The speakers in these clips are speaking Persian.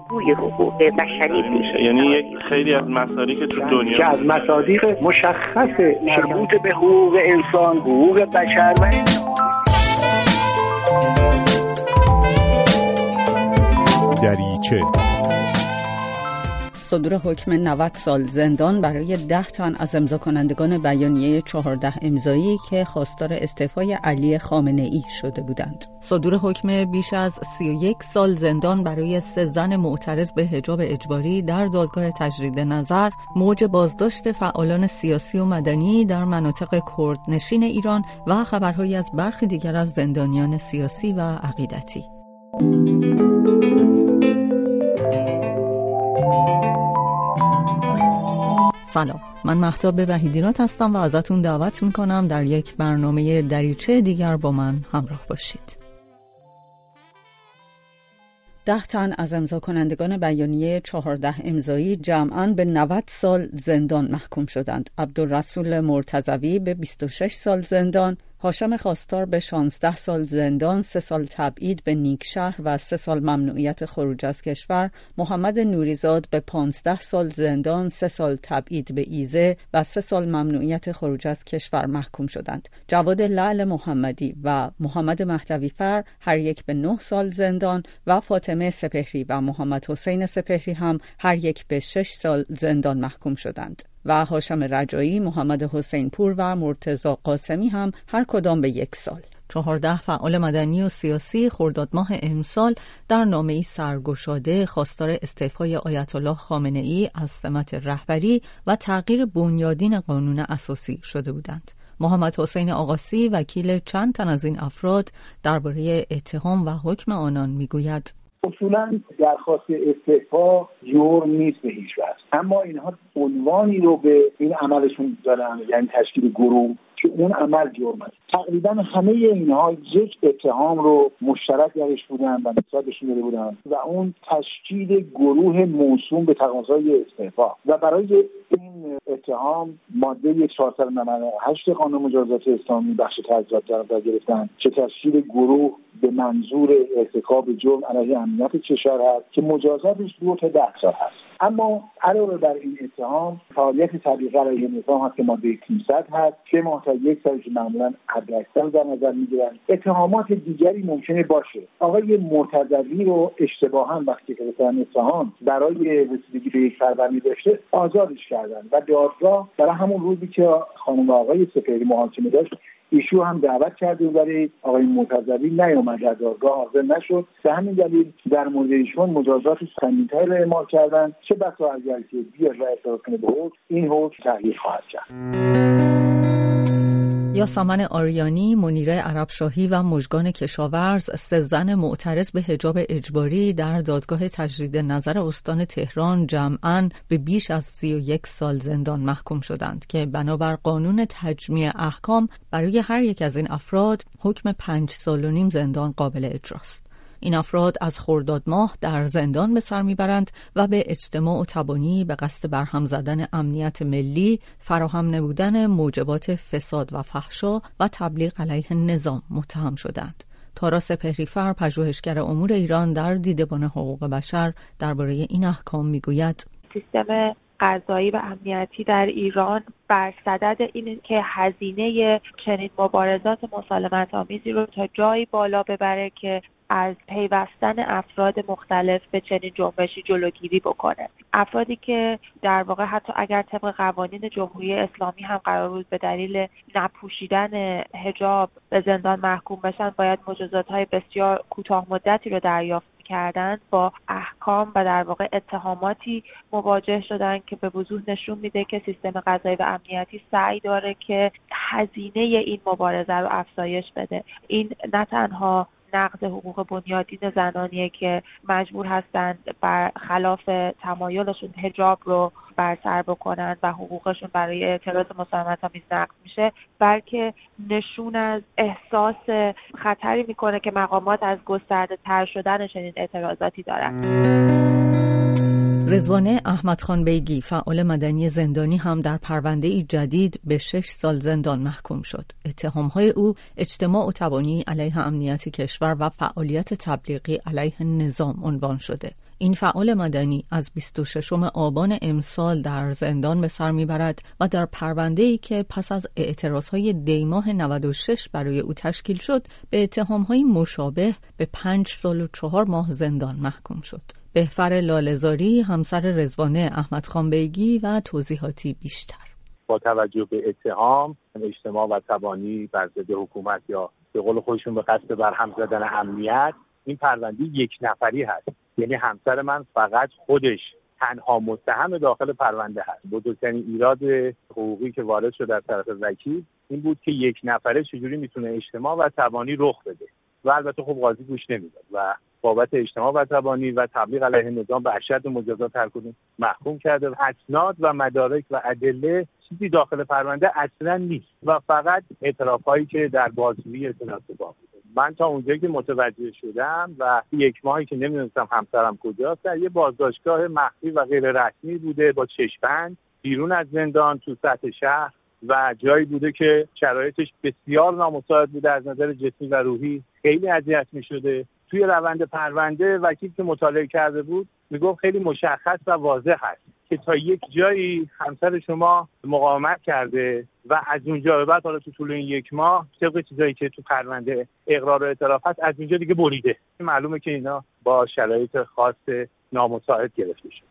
بازگوی حقوق بشری بود. یعنی یک خیلی از مصادیق که تو دنیا که از مصادیق مشخص مربوط به حقوق انسان، حقوق بشر و دریچه صدور حکم 90 سال زندان برای 10 تن از امضا کنندگان بیانیه 14 امضایی که خواستار استعفای علی خامنه‌ای شده بودند. صدور حکم بیش از 31 سال زندان برای 3 زن معترض به حجاب اجباری در دادگاه تجدید نظر موج بازداشت فعالان سیاسی و مدنی در مناطق کردنشین ایران و خبرهایی از برخی دیگر از زندانیان سیاسی و عقیدتی. سلام، من مهتاب وحیدیراد هستم و ازتون دعوت میکنم در یک برنامه دریچه دیگر با من همراه باشید. 10 تن از امضا کنندگان بیانیه 14 امضایی جمعاً به 90 سال زندان محکوم شدند. عبدالرسول مرتضوی به 26 سال زندان، هاشم خواستار به 16 سال زندان، 3 سال تبعید به نیکشهر و 3 سال ممنوعیت خروج از کشور، محمد نوریزاد به 15 سال زندان، 3 سال تبعید به ایزه و 3 سال ممنوعیت خروج از کشور محکوم شدند. جواد لعل محمدی و محمد مهدوی‌فر هر یک به 9 سال زندان و فاطمه سپهری و محمد حسین سپهری هم هر یک به 6 سال زندان محکوم شدند. و هاشم رجایی، محمد حسین پور و مرتضی قاسمی هم هر کدام به 1 سال. 14 فعال مدنی و سیاسی خرداد ماه امسال در نامه‌ای سرگشاده خواستار استعفای آیت الله خامنه‌ای از سمت رهبری و تغییر بنیادین قانون اساسی شده بودند. محمد حسین آقاسی وکیل چند تن از این افراد درباره اتهام و حکم آنان میگوید: اصولاً درخواست استعفا جرم نیست به هیچ وجه، اما اینها عنوانی رو به این عملشون دارن، یعنی تشکیل گروه، که اون عمل جرم است. تقریبا همه اینها یک اتهام رو مشترک درش بودن و نسبتشون داده بودن و اون تشکیل گروه موسوم به تقاضای استعفا و برای این اتهام ماده 498 قانون مجازات اسلامی بخش تجزیات در گرفتن که تشکیل گروه به منظور ارتکاب جرم علیه امنیت کشور هست که مجازاتش 2 تا 10 سال هست. اما علاوه بر این اتهام فعالیت تبلیغ علیه نظام هست که ماده 300 هست 3 ماه تا 1 سال که معمولا حد اکثر در نظر میگیرن. اتهامات دیگری ممکنه باشه. آقای مرتضوی رو اشتباها وقتی که رسانه اتهام برای رسیدگی به یک سربرمی داشته آزادش کردن و دادگاه برای همون روزی که خانم آقای سپهری محاکمه داشت ایشو هم دعوت کرده ولی آقای مرتضوی نیامد، در دادگاه حاضر نشد. به همین دلیل در مورد ایشون مجازات سنگین‌تری را اعمال کردن، چه بسا اگر که بیاد و اعتراض کنه به حکم، این حکم تغییر خواهد کرد. یاسمن آریانی، منیره عربشاهی و مژگان کشاورز 3 زن معترض به حجاب اجباری در دادگاه تجدید نظر استان تهران جمعاً به بیش از 31 سال زندان محکوم شدند که بنابر قانون تجمیع احکام برای هر یک از این افراد حکم 5 سال و نیم زندان قابل اجراست. این افراد از خرداد ماه در زندان به سر میبرند و به اجتماع و تبانی به قصد برهم زدن امنیت ملی، فراهم نبودن موجبات فساد و فحشا و تبلیغ علیه نظام متهم شدند. تارا سپهری‌فر، پژوهشگر امور ایران در دیدبان حقوق بشر، درباره این احکام میگوید: سیستم قضایی و امنیتی در ایران بر صدد این که هزینه چنین مبارزات مسالمت‌آمیزی رو تا جایی بالا ببره که از پیوستن افراد مختلف به چنین جنبشی جلوگیری بکنه. افرادی که در واقع حتی اگر طبق قوانین جمهوری اسلامی هم قرار بود به دلیل نپوشیدن حجاب به زندان محکوم بشن، باید مجازات‌های بسیار کوتاه مدتی رو دریافت کردن، با احکام و در واقع اتهاماتی مواجه شدن که به وضوح نشون میده که سیستم قضایی و امنیتی سعی داره که هزینه این مبارزه رو افزایش بده. این نه تنها نقض حقوق بنیادین زنانیه که مجبور هستند بر خلاف تمایلشون حجاب رو بر سر بکنن و حقوقشون برای اعتراض مسالمت‌آمیز نقض میشه، بلکه نشون از احساس خطری میکنه که مقامات از گسترده تر شدن چنین اعتراضاتی دارن. رضوانه احمدخان بیگی، فعال مدنی زندانی، هم در پرونده‌ای جدید به 6 سال زندان محکوم شد. اتهام‌های او اجتماع و تبانی علیه امنیت کشور و فعالیت تبلیغی علیه نظام عنوان شده. این فعال مدنی از 26 آبان امسال در زندان به سر میبرد و در پرونده‌ای که پس از اعتراضهای دیماه 96 برای او تشکیل شد به اتهام‌های مشابه به 5 سال و 4 ماه زندان محکوم شد. بهفر لاله‌زاری همسر رضوانه احمدخان بیگی و توضیحاتی بیشتر. با توجه به اتهام اجتماع و تبانی بر ضد حکومت یا به قول خودشون به قصد برهم زدن امنیت، این پرونده یک نفری هست. یعنی همسر من فقط خودش تنها متهم داخل پرونده هست. بزرگترین ایراد حقوقی که وارد شد از طرف وکیل این بود که یک نفره چجوری میتونه اجتماع و تبانی رخ بده و البته خب قاضی گوش نمیداد و بابت اجتماع و تبانی و تبلیغ علیه نظام به اشد مجازات هر کدوم محکوم کرده. اسناد و مدارک و ادله چیزی داخل پرونده اصلا نیست و فقط اعترافایی که در بازجویی اطلاعات بوده. من تا اونجایی که متوجه شدم و 1 ماهی که نمیدونستم همسرم کجاست، در یه بازداشتگاه مخفی و غیر رسمی بوده با چشم‌بند بیرون از زندان تو سطح شهر و جایی بوده که شرایطش بسیار نامساعد بوده از نظر جسمی و روحی، خیلی اذیت می‌شده. توی روند پرونده وکیل که مطالعه کرده بود میگفت خیلی مشخص و واضح هست که تا یک جایی همسر شما مقاومت کرده و از اونجا به بعد حالا تو طول این 1 ماه طبق چیزایی که تو پرونده اقرار و اعتراف هست از اونجا دیگه بریده. معلومه که اینا با شرایط خاص نامساعد گرفته شد.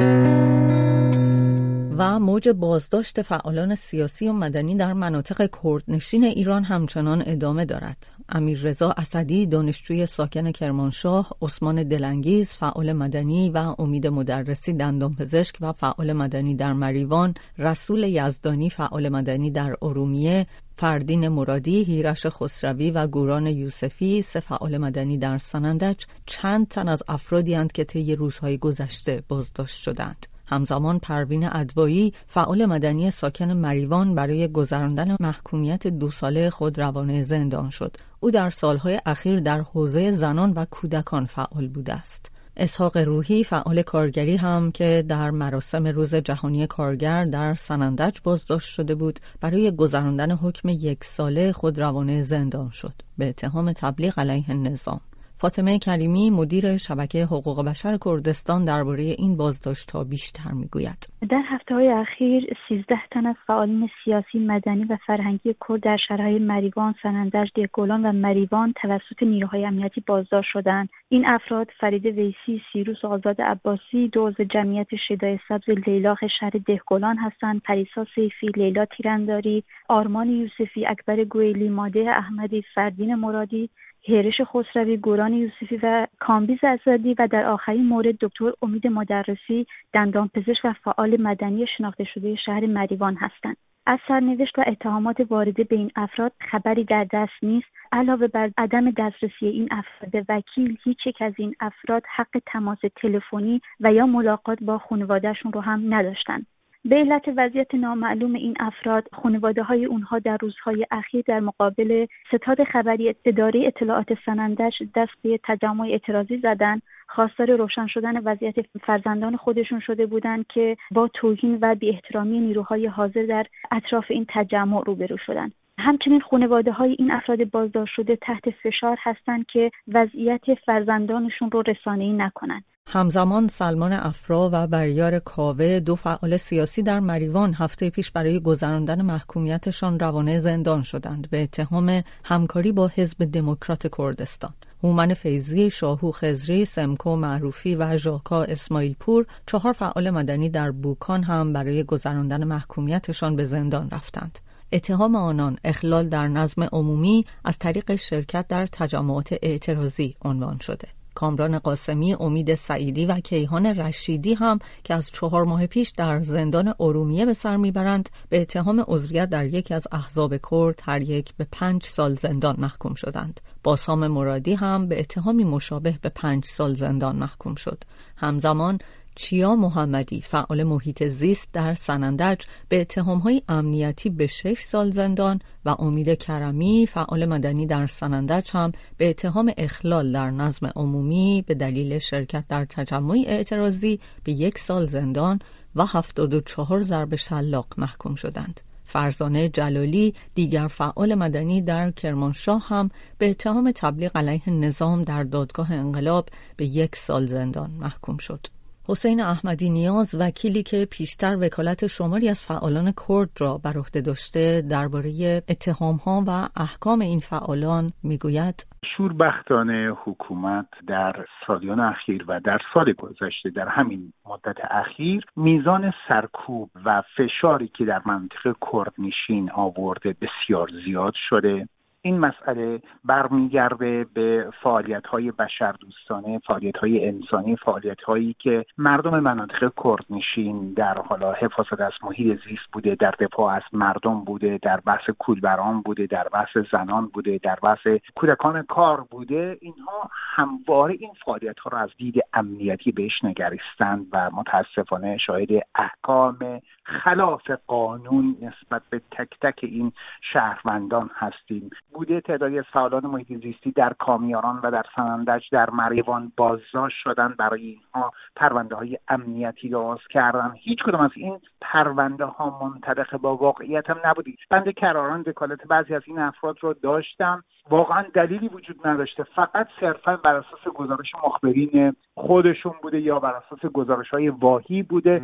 و موج بازداشت فعالان سیاسی و مدنی در مناطق کردنشین ایران همچنان ادامه دارد. امیررضا اسدی دانشجوی ساکن کرمانشاه، عثمان دلانگیز فعال مدنی و امید مدرسی دندانپزشک و فعال مدنی در مریوان، رسول یزدانی فعال مدنی در ارومیه، فردین مرادی، هیرش خسروی و گوران یوسفی 3 فعال مدنی در سنندج چند تن از افرادی اند که طی روزهای گذشته بازداشت شدند. همزمان پروین ادوایی فعال مدنی ساکن مریوان برای گذراندن محکومیت 2 ساله خود روانه زندان شد. او در سالهای اخیر در حوزه زنان و کودکان فعال بوده است. اسحاق روحی فعال کارگری هم که در مراسم روز جهانی کارگر در سنندج بازداشت شده بود برای گذراندن حکم 1 ساله خود روانه زندان شد به اتهام تبلیغ علیه نظام. فاطمه کریمی مدیر شبکه حقوق بشر کردستان درباره این بازداشت‌ها بیشتر میگوید. در هفته‌های اخیر 13 تن از فعالین سیاسی، مدنی و فرهنگی کرد در شهرهای مریوان، سنندج، دهقلان و مریوان توسط نیروهای امنیتی بازداشت شدند. این افراد فرید ویسی، سیروس آزاد عباسی، 2 عضو جمعیت شدای سبز لیلاخ شهر دهقلان هستند، پریسا سیفی، لیلا تیرانداری، آرمان یوسفی، اکبر گویلی، ماده احمدی، فردین مرادی، هیرش خسروی، گوران یوسفی و کامبیز اسدی و در آخرین مورد دکتر امید مدرسی دندانپزشک و فعال مدنی شناخته شده شهر مریوان هستند. از سرنوشت و اتهامات وارده به این افراد خبری در دست نیست. علاوه بر عدم دسترسی این افراد به وکیل، هیچ یک از این افراد حق تماس تلفنی و یا ملاقات با خانواده‌شون رو هم نداشتند. به علت وضعیت نامعلوم این افراد، خانواده‌های اونها در روزهای اخیر در مقابل ستاد خبری اداره اطلاعات سنندج دست به تجمع اعتراضی زدن، خواستار روشن شدن وضعیت فرزندان خودشون شده بودند که با توهین و بی‌احترامی نیروهای حاضر در اطراف این تجمع روبرو شدند. همچنین خانواده‌های این افراد بازداشت شده تحت فشار هستند که وضعیت فرزندانشون رو رسانه‌ای نکنند. همزمان سلمان افرا و بریار کاوه 2 فعال سیاسی در مریوان هفته پیش برای گذراندن محکومیتشان روانه زندان شدند به اتهام همکاری با حزب دموکرات کردستان. هومن فیضی، شاهو خضری، سمکو معروفی و ژاکا اسماعیل پور 4 فعال مدنی در بوکان هم برای گذراندن محکومیتشان به زندان رفتند. اتهام آنان اخلال در نظم عمومی از طریق شرکت در تجمعات اعتراضی عنوان شده. کامران قاسمی، امید سعیدی و کیهان رشیدی هم که از 4 ماه پیش در زندان ارومیه به سر میبرند به اتهام عضویت در یکی از احزاب کرد هر یک به 5 سال زندان محکوم شدند. باسام مرادی هم به اتهامی مشابه به 5 سال زندان محکوم شد. همزمان چیا محمدی فعال محیط زیست در سنندج به اتهام‌های امنیتی به 6 سال زندان و امید کرمی فعال مدنی در سنندج هم به اتهام اخلال در نظم عمومی به دلیل شرکت در تجمع اعتراضی به 1 سال زندان و 74 ضرب شلاق محکوم شدند. فرزانه جلالی، دیگر فعال مدنی در کرمانشاه، هم به اتهام تبلیغ علیه نظام در دادگاه انقلاب به 1 سال زندان محکوم شد. حسین احمدی نیاز، وکیلی که پیشتر وکالت شماری از فعالان کرد را بر عهده داشته، درباره اتهام‌ها و احکام این فعالان میگوید: شوربختانه حکومت در سالیان اخیر و در سال گذشته، در همین مدت اخیر، میزان سرکوب و فشاری که در منطقه کردنشین آورده بسیار زیاد شده. این مسئله برمیگرده به فعالیت‌های بشردوستانه، فعالیت‌های انسانی، فعالیت‌هایی که مردم مناطق کردنشین در حالا حفاظت از محیط زیست بوده، در دفاع از مردم بوده، در بحث کولبران بوده، در بحث زنان بوده، در بحث کودکان کار بوده. اینها همواره این فعالیت‌ها را از دید امنیتی بهش نگریستند و متاسفانه شاهد احکام خلاف قانون نسبت به تک تک این شهروندان هستیم. بوده تعدادی از فعالان محیط زیستی در کامیاران و در سنندج در مریوان بازداشت شدن، برای اینها پرونده‌های امنیتی باز کردن. هیچ کدام از این پرونده‌ها منطبق با واقعیت هم نبودی. بنده کراران وکالت بعضی از این افراد رو داشتم، واقعا دلیلی وجود نداشته، فقط صرفا بر اساس گزارش مخبرین خودشون بوده یا بر اساس گزارش‌های واهی بوده.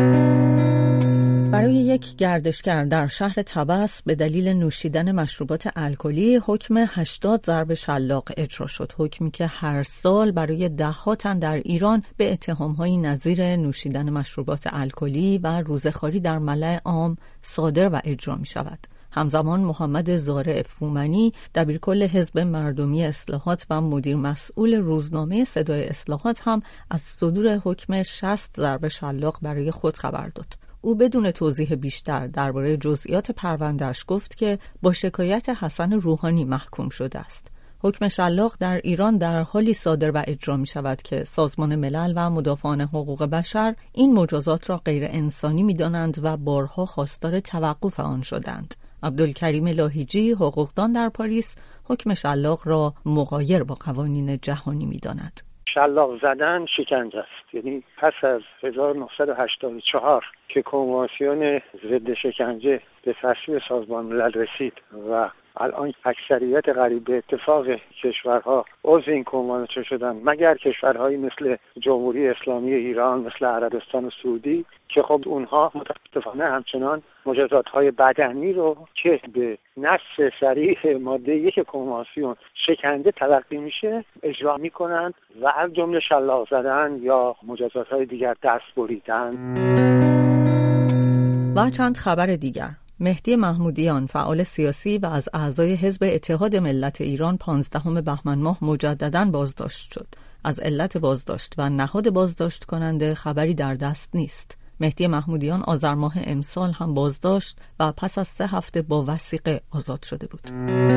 برای یک گردشگر در شهر طبس به دلیل نوشیدن مشروبات الکلی حکم 80 ضرب شلاق اجرا شد. حکمی که هر سال برای ده‌ها تن در ایران به اتهام‌های نظیر نوشیدن مشروبات الکلی و روزخواری در ملأ عام صادر و اجرا می‌شود. همزمان محمد زارع فومنی، دبیرکل حزب مردمی اصلاحات و مدیر مسئول روزنامه صدای اصلاحات، هم از صدور حکم 60 ضرب شلاق برای خود خبر داد. او بدون توضیح بیشتر درباره جزئیات پرونده‌اش گفت که با شکایت حسن روحانی محکوم شده است. حکم شلاق در ایران در حالی صادر و اجرا می شود که سازمان ملل و مدافعان حقوق بشر این مجازات را غیر انسانی می دانند و بارها خواستار توقف آن شدند. عبدالکریم لاهیجی، حقوقدان در پاریس، حکم شلاق را مغایر با قوانین جهانی می داند. شلاق زدن شکنجه است. یعنی پس از 1984 که کنوانسیون ضد شکنجه به تصویب سازمان ملل رسید و الان اکثریت قریب به اتفاق کشورها عضو این کنوانسیون شدن، مگر کشورهایی مثل جمهوری اسلامی ایران، مثل عربستان و سعودی، که خب اونها متاسفانه همچنان مجازات‌های بدنی رو که به نص صریح ماده 1 کنوانسیون شکنجه تلقی میشه اجرا میکنن و از جمله شلاق زدن یا مجازات‌های دیگر، دست بریدن. و چند خبر دیگر. مهدی محمودیان، فعال سیاسی و از اعضای حزب اتحاد ملت ایران، 15 بهمن ماه مجدداً بازداشت شد. از علت بازداشت و نهاد بازداشت کننده خبری در دست نیست. مهدی محمودیان آذر ماه امسال هم بازداشت و پس از 3 هفته با وثیقه آزاد شده بود.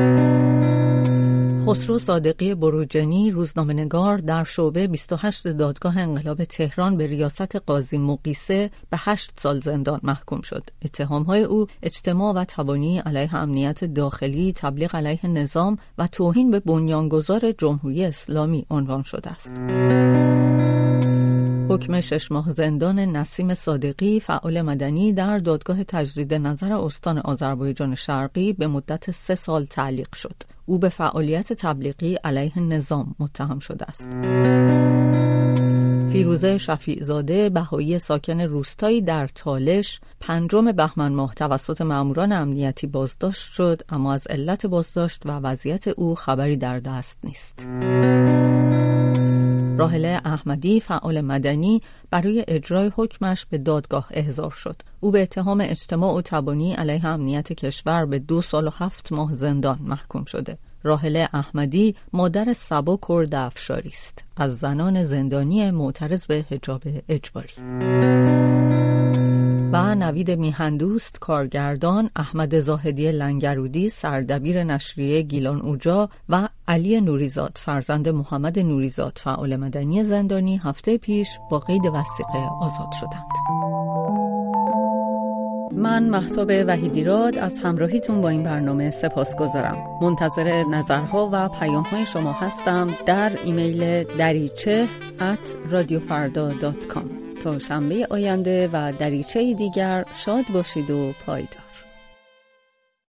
خسرو صادقی بروجنی، روزنامه‌نگار، در شعبه 28 دادگاه انقلاب تهران به ریاست قاضی مقیسه به 8 سال زندان محکوم شد. اتهام‌های او اجتماع و تبانی علیه امنیت داخلی، تبلیغ علیه نظام و توهین به بنیانگذار جمهوری اسلامی عنوان شده است. حکم 6 ماه زندان نسیم صادقی، فعال مدنی، در دادگاه تجدید نظر استان آذربایجان شرقی به مدت 3 سال تعلیق شد. او به فعالیت تبلیغی علیه نظام متهم شده است. فیروزه شفیع‌زاده، بهایی ساکن روستایی در تالش، 5 بهمن ماه توسط ماموران امنیتی بازداشت شد، اما از علت بازداشت و وضعیت او خبری در دست نیست. راحله احمدی، فعال مدنی، برای اجرای حکمش به دادگاه احضار شد. او به اتهام اجتماع و تبانی علیه امنیت کشور به 2 سال و 7 ماه زندان محکوم شده. راحله احمدی مادر سبا کرد افشاری است، از زنان زندانی معترض به حجاب اجباری. و نوید میهندوست، کارگردان، احمد زاهدی لنگرودی، سردبیر نشریه گیلان اوجا و علی نوریزاد، فرزند محمد نوریزاد، فعال مدنی زندانی، هفته پیش با قید وثیقه آزاد شدند. من مهتاب وحیدیراد از همراهیتون با این برنامه سپاسگزارم. منتظر نظرها و پیام‌های شما هستم در ایمیل dariche@radiofarda.com. تا شنبه آینده و دریچه دیگر شاد باشید و پایدار.